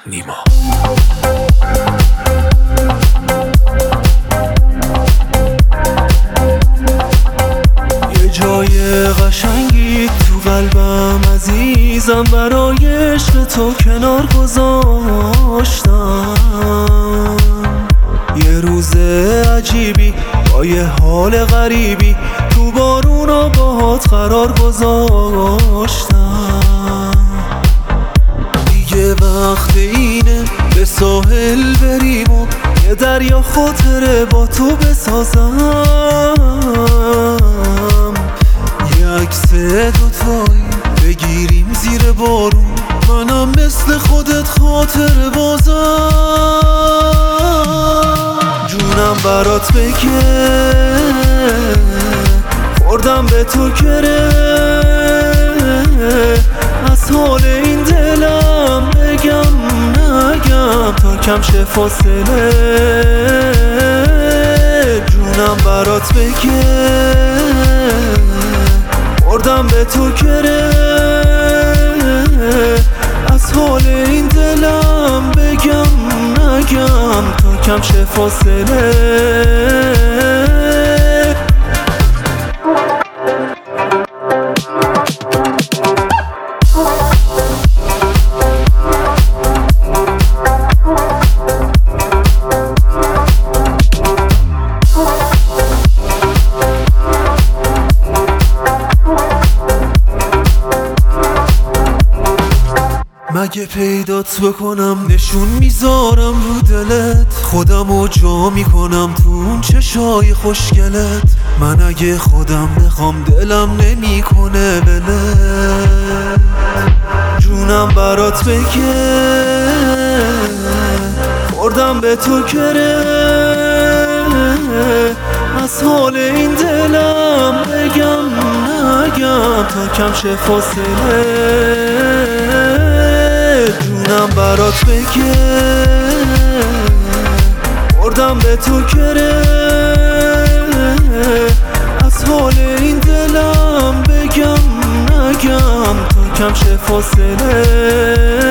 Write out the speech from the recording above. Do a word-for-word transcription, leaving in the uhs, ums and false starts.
نیما. یه جای قشنگی تو قلبم عزیزم، برای عشق تو کنار گذاشتم. یه روز عجیبی با یه حال غریبی تو بارونا باهات قرار گذاشتم. دیگه وقت اینه به ساحل بریم و یه دریا خاطره با تو بسازم. یه عکس دوتایی بگیریم زیر بارون، منم مثل خودت خاطره بازم. جونم برات بگه خوردم به تو کره، از حال این دلم بگم نگم تا کم شه فاصله. جونم برات بگه خوردم به تو کره، از حال این دلم بگم نگم تا کم شه فاصله. مگه پیدات بکنم نشون میذارم رو دلت، خودمو جا میکنم تو اون چشای خوشگلت. من اگه خودم بخوام دلم نمیکنه بله. جونم برات بگه خوردم به تو کره، از حال این دلم بگم نگم تا کم شه فاصله. جونم برات بگه خوردم به تو کره، از حال این دلم بگم نگم تا کم شه فاصله.